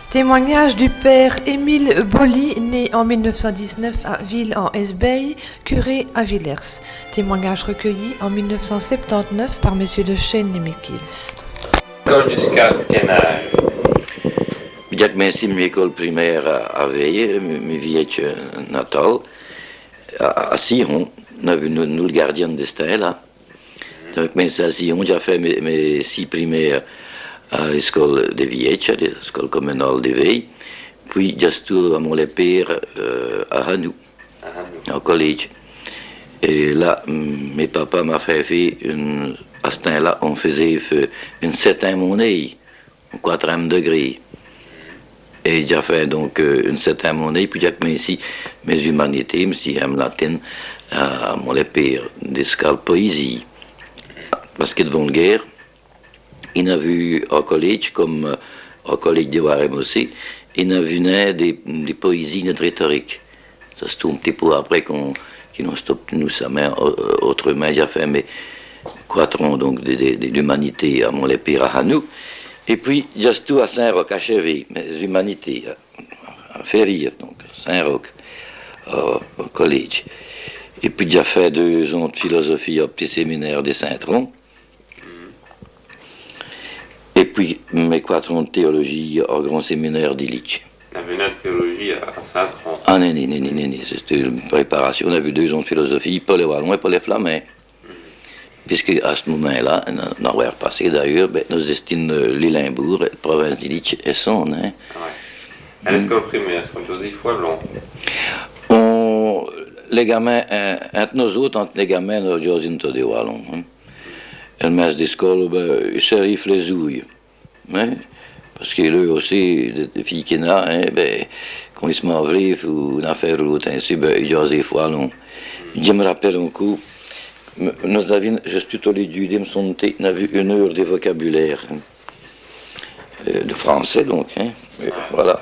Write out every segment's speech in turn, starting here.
Témoignage du père Émile Boly, né en 1919 à Ville en Hesbaye, curé à Villers. Témoignage recueilli en 1979 par messieurs de Chêne et Mikils. École jusqu'à quel âge? Jak mensen l'école primaire à Veille, mes vieilles natal, à Sion, nous le gardien de style là. Donc, à Sion, j'ai fait mes 6 primaires à l'école de Vieille, à l'école communale de Veille. Puis, j'ai tout à mon père à Hanou, au collège. Et là, mes papas m'ont fait à ce temps-là, on faisait une 7e monnaie, au 4e degré. Et j'ai fait donc une 7e monnaie, puis j'ai mis ici mes humanités, mes latine, à mon père, d'escale poésie. Parce que devant la guerre, il a vu au collège, comme au collège de Warem aussi, il a vu des poésies, de rhétorique. Ça se trouve un petit peu après qu'ils ont stoppé nous sa main, autrement, j'ai fait mes 4 ans donc d'humanité à mon père à Hanou. Et puis, j'ai tout à Saint-Roch, à Chevet, mes humanités, à faire rire, donc Saint-Roch, au collège. Et puis, j'ai fait 2 ans de philosophie au petit séminaire de Saint-Tron. Et puis, mes 4 ans de théologie au grand séminaire d'Illich. On a vu une théologie à Saint-Tron. Ah, non, c'était une préparation. On a vu 2 ans de philosophie, pas les Wallons et pas les Flamands. Puisque à ce moment-là, on aurait repassé d'ailleurs, nous estimons Lilimbourg, la province d'Illich et son. Hein. À l'école primaire, est-ce qu'on peut dire Wallon? Les gamins, entre nous autres, entre les gamins, nous avons des Wallons. Le maître d'école, il s'arrive les ouilles. Hein. Parce que eux aussi, des filles qui n'ont, quand ils se m'enlèvent ou une affaire ou l'autre, ainsi, ils ont des Wallons. Je me rappelle un coup. Nous avions, je suis allé étudier, on a vu 1 heure de vocabulaire, de français donc, hein, voilà.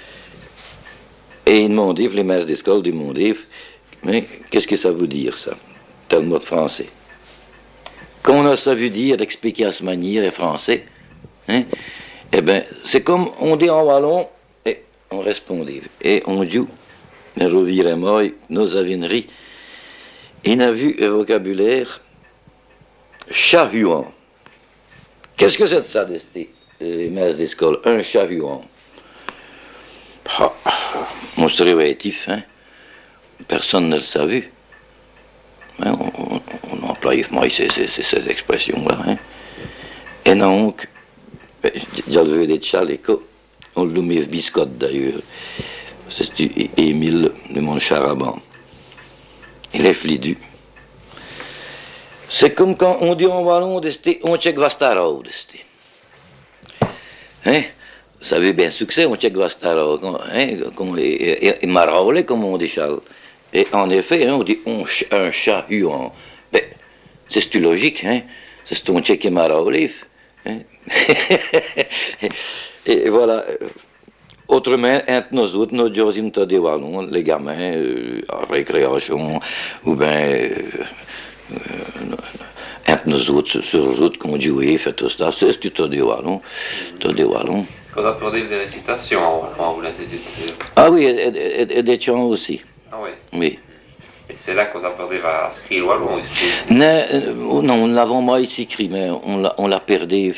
Et ils demandaient, les maîtres d'école demandaient, mais qu'est-ce que ça veut dire ça, tel mot de français? Quand on a ça veut dire, d'expliquer à ce manière les français, hein, eh bien, c'est comme on dit en wallon, et on répondait, et on dit, mais revirait moi, nous avions ri. Il a vu un vocabulaire chahuant. Qu'est-ce que c'est ça, les maîtres d'école? Un chahuant. Mon révélatif, hein? Personne ne le savait. Hein? On employait ces expressions-là. Hein? Et donc, j'avais des chalécots, on le met biscotte d'ailleurs. C'est Émile de Montcharaban. Il est flidu. C'est comme quand on dit en wallon, on check vastaro. Hein? Vous savez bien succès, on check vastaro. Hein? Il m'a raolé, comme on dit Charles. Et en effet, hein, on dit un chat huant. Ben, c'est logique, hein? C'est ton check qui m'a raolé. Hein? Et voilà. Autrement, entre nous autres, nous avons des wallons, les gamins, en récréation, ou bien, entre nous autres, sur la route, qu'on jouait, fait tout ça, c'est des wallons, des wallons. Est-ce que vous apportez des récitations en wallon ou l'institut? Ah oui, et des chants aussi. Ah oui? Oui. Et c'est là que vous apportez à écrire wallon? Non, on ne l'avons pas ici écrit, mais on l'a perdu.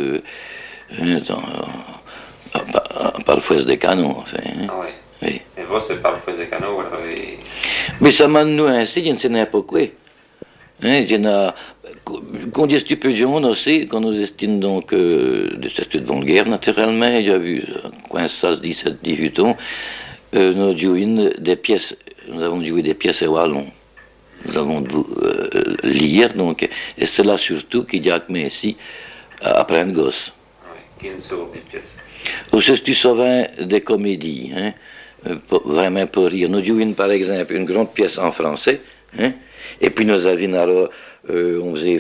Par le fouet des canons, enfin. Hein. Ah oui. Oui. Et vous, c'est par le fouet des canons, vous l'avez... Mais ça m'a nous ainsi, je ne sais n'importe quoi. Hein, quand il y a stupédion aussi, quand nous estimons donc des statuts de guerre, naturellement, il y a vu 15, 16, 17, 18 ans, nous jouons des pièces, nous avons joué des pièces à wallon. Nous avons dû lire, donc, et c'est là surtout qu'il y a ici à apprendre gosse. Quelle sorte de pièces? Ou c'est souvent des comédies, hein, vraiment pour rire. Nous jouons par exemple une grande pièce en français, hein, et puis nous avions on faisait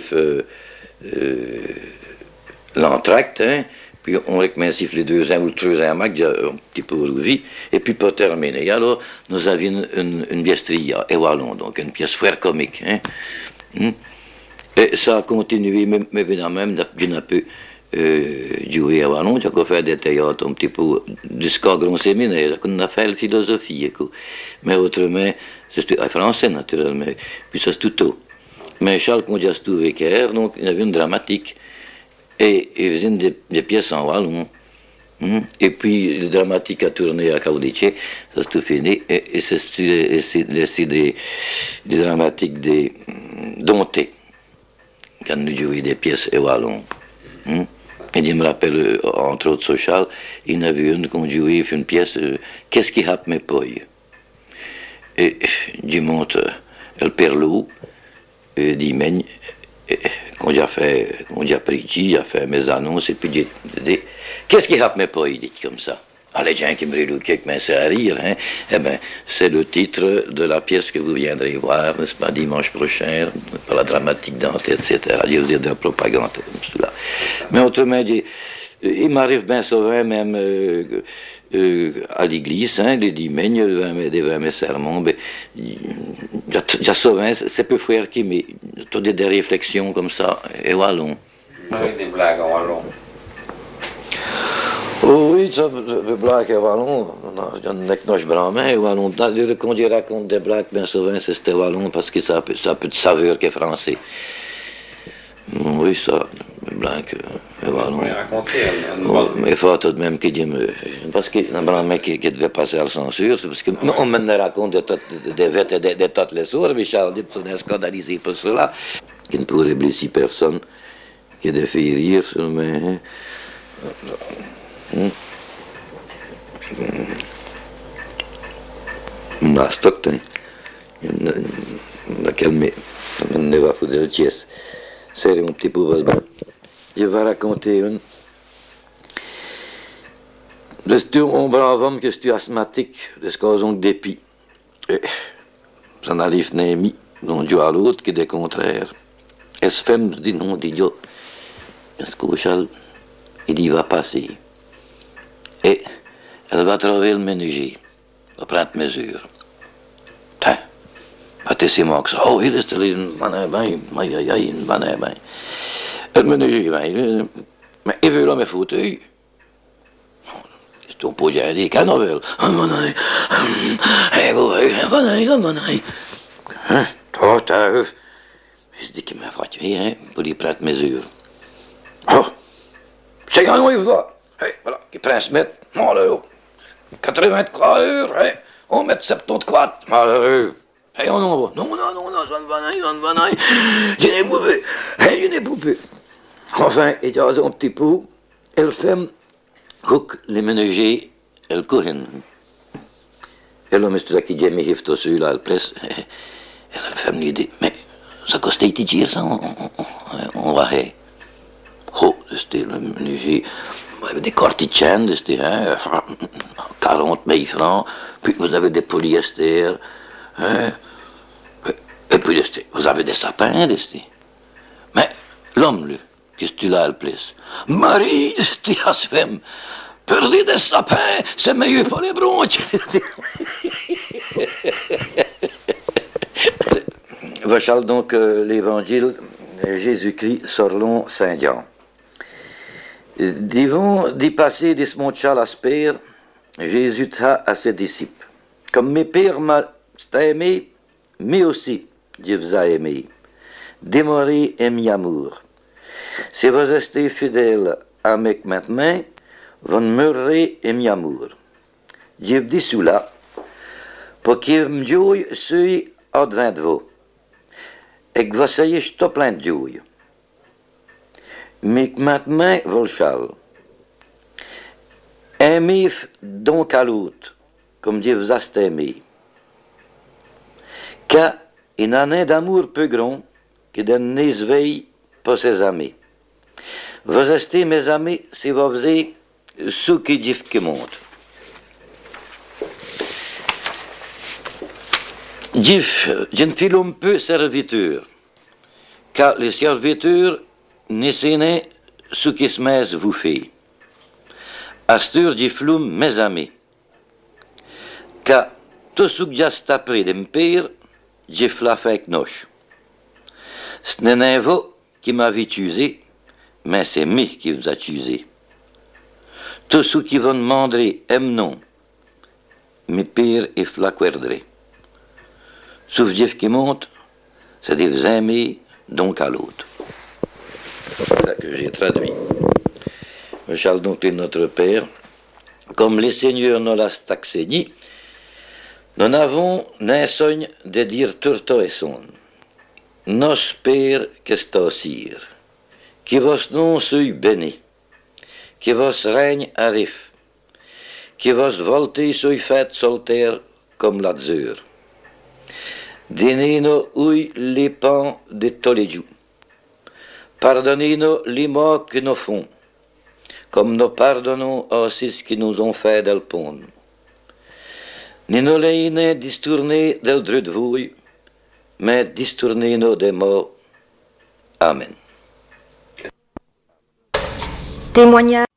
l'entracte, hein, puis on recommençait les 2 ans ou le 3 ans, un petit peu rouvi, et puis pour terminer, alors nous avions une biesterie et wallon, donc une pièce fort comique. Hein, et ça a continué, mais évidemment, d'un peu joué à Wallon, j'ai fait des théâtres un petit peu jusqu'à grand séminaire, on a fait la philosophie, quoi. Mais autrement, c'est français naturellement, puis ça c'est tout. Mais Charles Condias Touveker, donc il avait une dramatique, et il faisait des pièces en Wallon. Et puis le dramatique a tourné à Caudice, ça c'est tout fini, et c'est des dramatiques des Dompté, quand nous jouions des pièces et Wallon. Et je me rappelle, entre autres, Social, il y en avait une qu'on jouait, une pièce, Qu'est-ce qui happe mes poils? Et je monte le perlou, d'Imen, quand j'ai pris, j'ai fait mes annonces, et puis j'ai dit, Qu'est-ce qui happe mes poils? Dit comme ça. Ah, les gens qui me relouquaient, qui commençaient à rire, hein, eh bien, c'est le titre de la pièce que vous viendrez voir, n'est-ce pas, dimanche prochain, par la dramatique danse, etc. Je vous ai de la propagande comme cela. Mais autrement dit, il m'arrive bien souvent, même à l'église, hein, les dimanches, devant mes sermons, j'ai souvent, c'est peu faire qui, mais des réflexions comme ça, et wallon. Avec des blagues en wallon. Oh oui, ça, les blagues à Wallon, il y en a qui n'ont pas Wallon. Quand je raconte des blagues, bien souvent, c'est Wallon parce que ça a peu de saveur que français. Oui, ça, les blagues à Wallon. On les raconter. Mais il faut tout de même qu'il y ait... Parce qu'il y a un mec qui devait passer à la censure, c'est parce qu'on me raconte des tas les sourds, mais Charles dit qu'on est scandalisé pour cela. Qui ne pourrait blesser personne, qui de faire rire, mais... Una Stockton, laquelle ne va foutre le tiers. C'est un petit peu vasement. Je vais raconter une. C'est un brave homme qui est asthmatique, de ce qu'on a dépit. Ça n'arrive ni d'un Dieu à l'autre que des contraires. Et ce femme dit non, dit Dieu. Est-ce que Charles, il y va passer. Et elle va trouver le menuisier, va prendre mesure. Tiens, c'est moi que ça. Oh, il est une bonne bain, une bonne bain. Le menuisier, mais il veut là mes fauteuils. C'est un peu gêné, qu'un novel. Un bonnet, un bonnet. Toi, t'as. Je dis qu'il m'a fatigué, hein, pour lui prendre mesure. Oh, c'est un il va. Hey, voilà, qui prend se mettre, malheureux. 83 heures, hein, on met 74, malheureux. Hey, on en va. Non, ça ne va pas, j'ai des poupées, hey, j'ai des poupées. Enfin, il y a un petit peu, elle fait, hook, les ménagers, elle cohen. Elle a mis tout là qui dit, mais il faut dessus, là, elle presse. Elle fait l'idée, mais ça coste 80 dire, ça, on va, hey. Oh, c'était le ménager. Des cortichens, hein, 40 000 francs, puis vous avez des polyester, hein, et puis vous avez des sapins, mais l'homme, lui, qu'est-ce que tu l'as le plus? Marie, c'est à ce femme, perdre des sapins, c'est meilleur pour les bronches. Voici donc l'évangile Jésus-Christ selon Saint Jean. Devant d'y passer des monts à l'asper, Jésus dit à ses disciples, comme mes pères m'ont aimé, mais aussi Dieu vous a aimé. Demeurez en mi amour. Si vous restez fidèles à moi maintenant, vous mourrez en mi amour. Dieu dit cela, pour que me joie soit au-devant de vous, et que vous soyez tout plein de joie. Mais maintenant, vous le savez. Aimez donc à l'autre, comme Dieu vous a aimé. Car il n'en a d'amour peu grand que de ne veille pour ses amis. Vous restez mes amis si vous faisiez ce qui Dieu commande. Dieu, je ne file un peu serviteur, car le serviteur n'est ce qui se met vous fait. Astur dit flum mes amis. Car tout ce que j'ai appris de mon père, j'ai fait avec nous. Ce n'est pas vous qui m'avez usé, mais c'est moi qui vous accusez. Tous ceux qui vont demander aiment non, mais pire et flaquerdré. Sauf Dieu qui monte, c'est des vous aimer donc à l'autre. C'est ça que j'ai traduit. Charles donc est notre Père, comme les seigneurs nous l'ont taxé, nous n'avons n'un sogne de dire turto et son. Nos Père qu'est sir, qui vos nom soit béni, qui vos règne arrive, qui vos volonté soit faite sur terre comme l'azur. Donnez-nous les pains de tous les jours. Pardonnez-nous les maux que nous font, comme nous pardonnons à ceux qui nous ont fait del pont. Ne nous laissez détourner del droit de vous, mais détournez-nous des maux. Amen. Témoignage.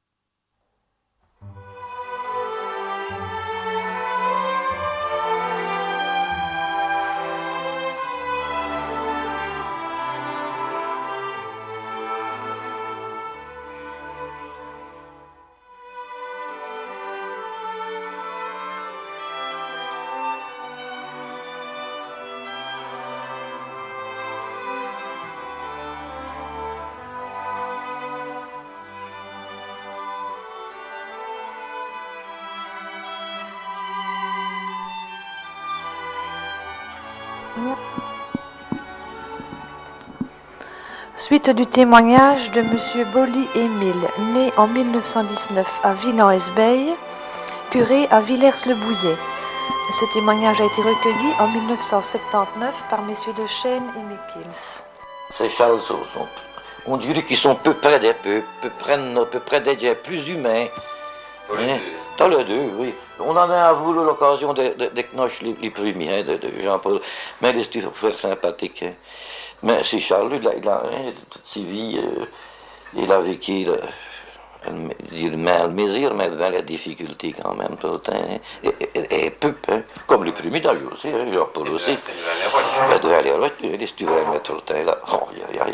Suite du témoignage de M. Boly-Émile, né en 1919 à Ville-en-Hesbaye, curé à Villers-le-Bouillet. Ce témoignage a été recueilli en 1979 par messieurs de Chêne et Miquels. Ces Charles on dirait qu'ils sont peu près des des gens plus humains. Dans les deux, oui. On en a voulu l'occasion de knoche les premiers, de Jean-Paul, mais les faire sympathique. Hein. Mais c'est Charles, il a toute sa vie, il a vécu le mal mesure, mais devant la difficulté quand même tout le temps. Et peu, hein. Comme les premiers d'ailleurs aussi, hein, Jean-Paul aussi. Devant les roches, si tu veux mettre tout le temps là, oh,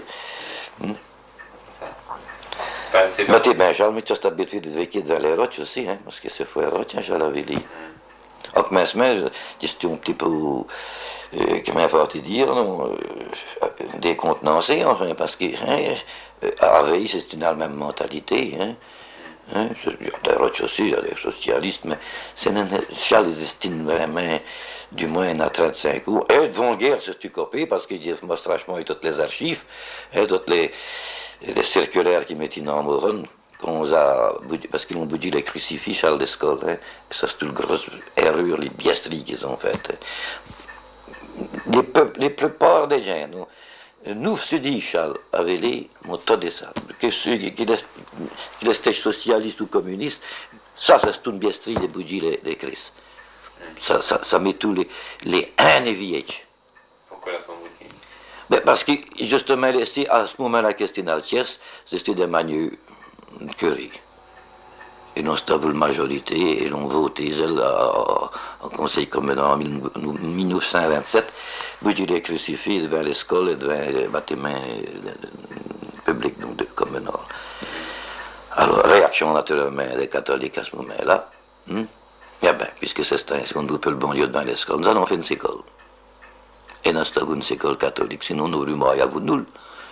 Mais t'es bien, Charles, mais tu as habitué de vécu devant les roches aussi, hein, parce que c'est fou les roches, hein, Charles avait dit. Donc, mais c'était un petit peu, comment faut-il dire, décontenancé, enfin, parce que, à Veille, c'est une même mentalité, hein. Les roches aussi, il y a des socialistes, mais Charles les estime vraiment, du moins, à 35 ans. Et devant la guerre, c'est tu copié, parce qu'il dit, moi, franchement, il y a toutes les archives, toutes les circulaires qui mettent dans Moron, parce qu'ils ont bougé les crucifix, Charles d'Escole, hein. Ça, c'est une grosse erreur, les biastries qu'ils ont faites. Les plupart des gens, nous se dit, Charles, avec les motos de ça, que ceux qui étaient socialistes ou communistes, ça, c'est une biastrie de bouger les Christ. Ça met tous les haines et vieilles. Pourquoi la tombe bougie? Parce que, justement, ici, à ce moment-là, Christine Altiès, c'était des manieux curés. Et nous avons la majorité, et l'on voté au Conseil communal en 1927, bouger les crucifix devant l'école et devant les bâtiments publics, donc de communal. Alors, réaction naturellement des catholiques à ce moment-là. Eh bien, puisque c'est ainsi qu'on ne veut pas le bon Dieu devant l'école, nous allons faire une école. Et nous avons une école catholique, sinon nous aurions à vous nuls,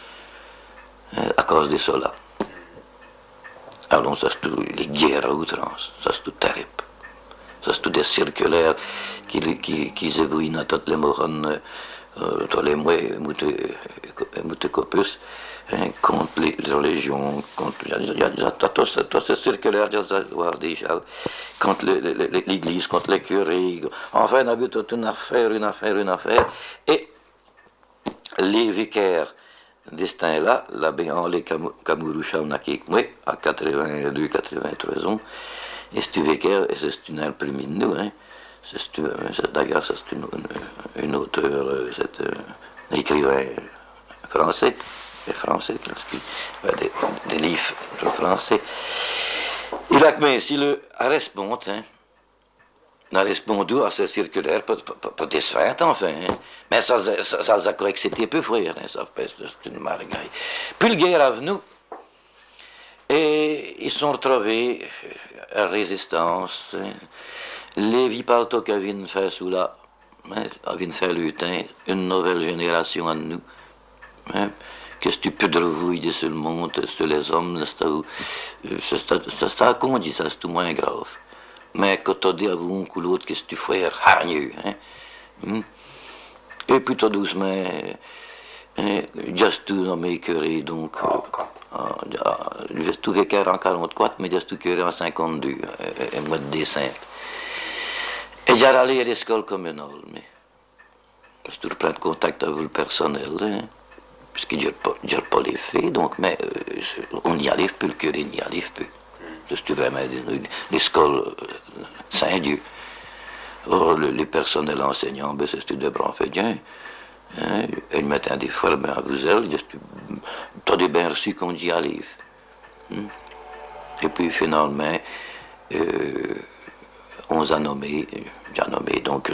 à cause de cela. Alors, ça c'est les guerres à outrance, ça c'est tout terrible. Ça c'est tout des circulaires qui évoluent dans toutes les morons, tous les mois, Moutekopus, contre les religions, contre tous ces circulaires, contre l'église, contre les curés. Enfin, on a vu toute une affaire. Et les vicaires de ce temps-là, l'abbé Henri Kamourouchal Nakik-Moué, à 82-83 ans, et c'est vicaire, et c'est une premier de nous, hein. D'ailleurs, c'est une auteure, c'est un écrivain français, qui écrit des livres français. Il a mais si le répond, hein, n'a répondu à ce circulaire, pas défait, enfin, hein. Mais ça a cru que c'était peu frère, hein, ça fait, c'est une margaille. Puis le guerre à nous, Et ils sont retrouvés à résistance. Les vipalto qu'avaient fait sous là, avaient fait lutin, une nouvelle génération à nous. Qu'est-ce que tu peux de rouiller sur le monde, sur les hommes, ça conduit, ça c'est tout moins grave. Mais quand tu dis à vous un coup l'autre, qu'est-ce que tu fais, hargneux, Et puis tout doucement, juste tout dans mes curés, donc, juste tout vécu en 44, mais juste tout curé en 52, et mois de décembre. Et j'ai allé à l'école communale, mais, parce que tu reprends contact avec le personnel, puisque je n'ai pas les faits, donc, mais on n'y arrive plus, le curé n'y arrive plus. C'est vraiment l'école Saint-Dieu. Or, les personnels enseignants, ben, c'est des bons fédiens. Ils mettent des fois ben, à vous, tu as des bien reçus qu'on y arrive. Et puis, finalement, on a nommé, donc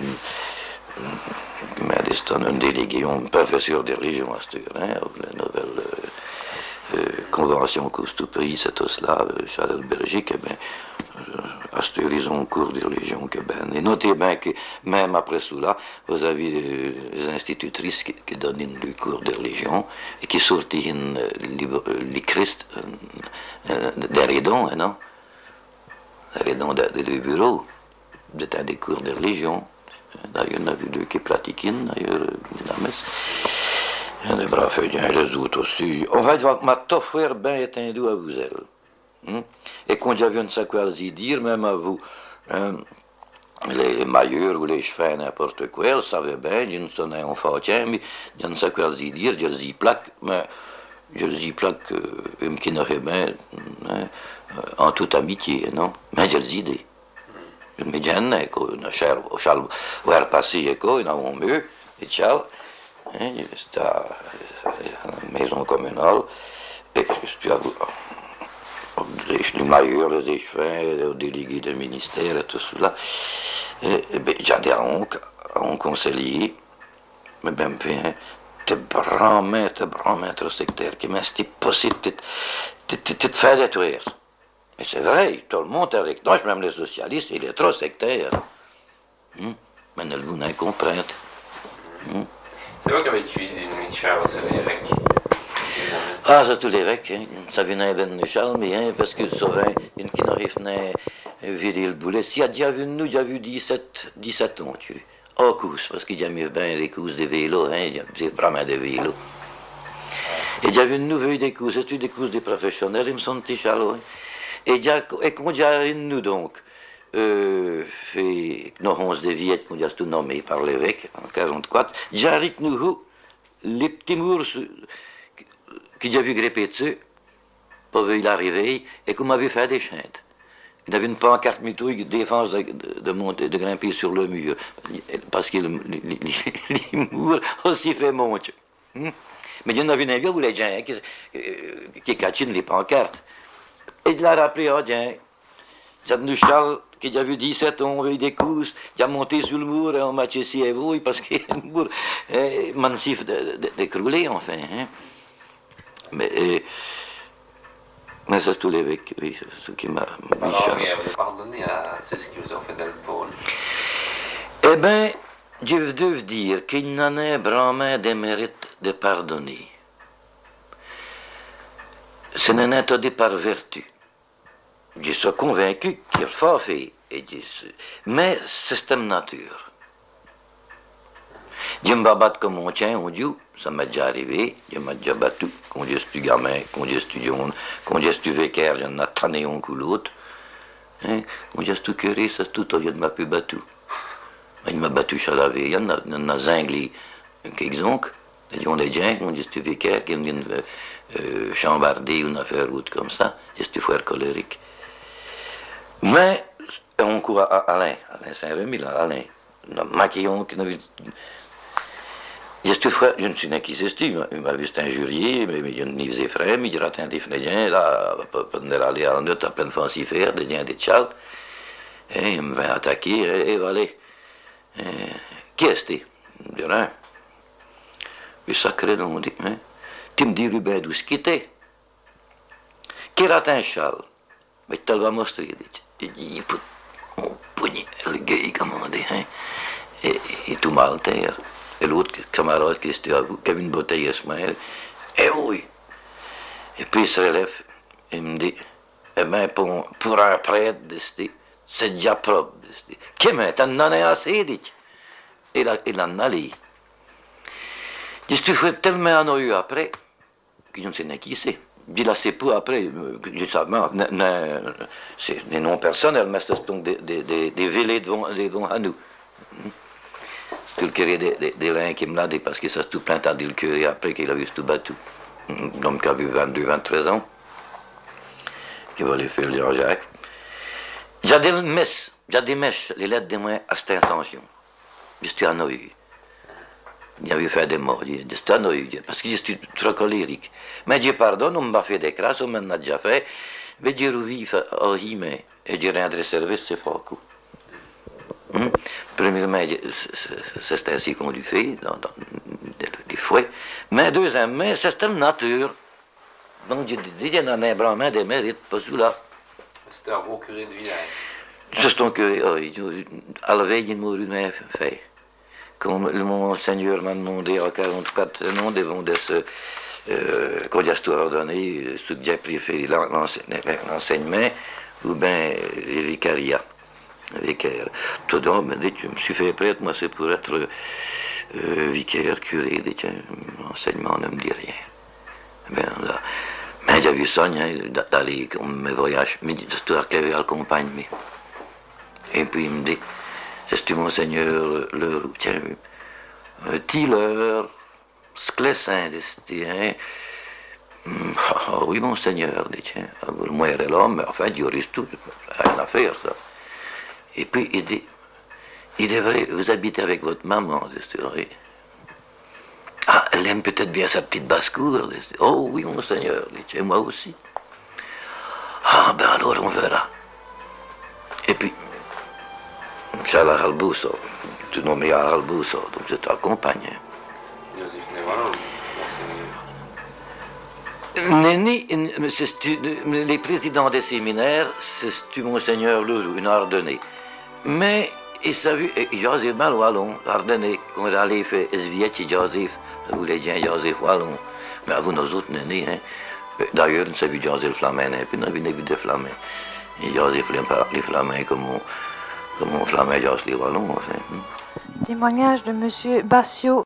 un délégué, un professeur de religion à cette heure, la nouvelle convention Coustouperie, c'est tout cela, Charles Belgique, eh bien, à cette heure, ils ont un cours de religion que ben. Et notez bien que même après cela, vous avez les institutrices qui donnent le cours de religion et qui sortent les Christ des redons, non? Les redons des bureaux, des cours de religion. D'ailleurs, on a vu deux qui pratiquent, d'ailleurs, la messe. Les braves fédiens, les autres aussi. On va dire que ma toffer bien éteindue à vous, elle. Et quand j'avais une saquelle dire, même à vous, les mailleurs ou les cheveux, n'importe quoi, elles savaient bien, ils ne sonnaient en fatien, mais il y a une saquelle dire, je les y plaque, mais je les y plaque, qui n'aurait bien, en toute amitié, non? Mais je les idées. Je me disais, on a cher, au chal, on va repasser, et quoi, ils n'ont mieux, et ciao. C'était à la maison communale, et c'était à vous. Les mailleurs, les échevins, les délégués du ministère, et tout cela. J'avais un conseiller, mais ben, t'es grand maître sectaire, qui m'a dit, possible, tu te fais détruire. Mais c'est vrai, tout le monde est avec nous, même les socialistes, il est trop sectaire. Mais ne vous n'en comprenez. C'est vrai qu'avec utilisé des nuits de Charles, c'est l'évêque. Ah, c'est tout l'évêque, ça vient de Charles, mais parce que souvent, une qui n'arrive pas à virer le boulet. S'il y a déjà vu nous, j'ai vu 17 ans, tu sais. Au course, parce qu'il y a mis bien les courses de vélo, c'est vraiment des vélos. Et j'ai vu nous, vu des courses, c'est des courses des professionnels, ils me sont petits Charles. Et quand j'ai nous donc, fait nos 11 de Viette, qu'on a tout nommé par l'évêque en 44, j'ai nous les petits murs qui j'ai vu gripper dessus, pour y arriver, et qu'on m'avait fait des chantes. Il avait une pancarte mitouille défense de monter, de grimper sur le mur, parce que les murs aussi fait monter. Mais il y en avait un gars où les gens qui cachinent les pancartes. Et il l'a rappelé, tiens, j'ai Charles qui a vu 17 ans, on a eu des courses, qui a monté sur le mur et on m'a ici et vous, parce que le mur est massif d'écrouler, enfin. Mais c'est tout l'évêque, oui, c'est ce qui m'a dit. Alors, vous avez pardonné à ceux qui vous ont fait dans le pôle. Eh bien, je veux dire qu'il n'en est vraiment des mérites de pardonner. Ce n'est pas par vertu. Je suis convaincu qu'il est fort fait, mais c'est une nature. Je me bats comme on tient, on dit, ça m'est déjà arrivé, je m'ai déjà battu, quand je suis gamin, quand je suis jeune, quand je suis vicaire, j'en ai tanné un coup l'autre. Quand je suis curé, c'est tout au lieu de m'a pu battu. Il m'a battu chez la vie, il y en a zinglé quelques-uns, ils ont des gens, quand je suis vicaire, qui viennent chambarder une affaire ou comme ça, je suis fort colérique. Mais, on court à Alain Saint-Rémy, là, Alain, maquillon qui n'avait. Je ne suis pas qui c'est, il m'a vu injurié, mais il faisait frère, mais il ratait des frères, là, pour aller à la note à plein de fancifères, des gens des chals, et il me vint attaquer, et voilà. Qui est-ce? Il me dit rien. Puis sacré, on dit, tu me dis, Ruben, d'où ce qui était? Keratin Charles, mais tu vas montrer, il faut mon poignet, le gars, commandé, hein, et tout mal terre. Et l'autre camarade qui était à vous, qui avait une bouteille à se mêler, eh oui. Et puis il se relève, et me dit, eh bien, pour un prêtre, c'est déjà propre. Comment, t'en as assez, dit. Il en a allé. Dis, tu fais tellement en eu après, que je ne sais pas qui c'est. Dis, là, c'est pour après, justement, c'est des noms personnels, mais c'est donc des vélés devant à nous. C'est le curé des Lins qui me l'a dit, parce que ça se tout plein à dire le curé après qu'il a vu tout battu. Un homme qui a vu 22, 23 ans, qui va aller faire le Jean-Jacques. J'ai des messes, les lettres de moi à cette intention. Je suis en eu. Il avait fait des morts, je suis en eu, parce que je suis trop colérique. Mais Dieu pardonne, on m'a fait des crasses, on m'en a déjà fait. Mais Dieu revit à Himé, et Dieu rendrait service, c'est fort coup. Premièrement, c'est ainsi qu'on lui fait, dans les fouets. Mais deuxièmement, c'est une nature. Donc, je dis, il y en a un brahmin des mérites, pas celui-là. C'était un bon curé de village. C'est un curé, à la veille, il m'a fait. Comme le Monseigneur m'a demandé à 44 noms devant quand il a tout ordonné, ce que j'ai préféré l'enseignement ou bien les vicariats. Vicaire. Tout le monde me dit, je me suis fait prêtre, moi c'est pour être vicaire, curé, dit, l'enseignement ne me dit rien. Mais j'ai vu ça, d'aller comme mes voyages, mais c'est tout à à l'accompagnement. Et puis il me dit, c'est Monseigneur le tiens, Tiller, Sclessin, hein. Oui, Monseigneur, dit, tiens, moi et l'homme, mais enfin, il reste tout, rien à faire, ça. Et puis il dit, il est vrai, vous habitez avec votre maman, oui. Ah, elle aime peut-être bien sa petite basse-cour. Oh oui, Monseigneur, et moi aussi. Ah, ben alors on verra. Et puis, Charles Halbousso, tu nommé Halbousso, donc je t'accompagne. Joseph Névalon, Monseigneur. Les présidents des séminaires, c'est Monseigneur Loulou, une Ardennais. Mais il s'est vu, Joseph Wallon, Ardennais, quand il allait faire Svieti Joseph, vous les gens Joseph Wallon, mais vous nous autres, hein. D'ailleurs, on s'est vu Joseph Flamin, et puis on a vu des Flamin. Et Joseph les Flamin comme on Flamin Joseph les Wallons, enfin. Témoignage de M. Bassio.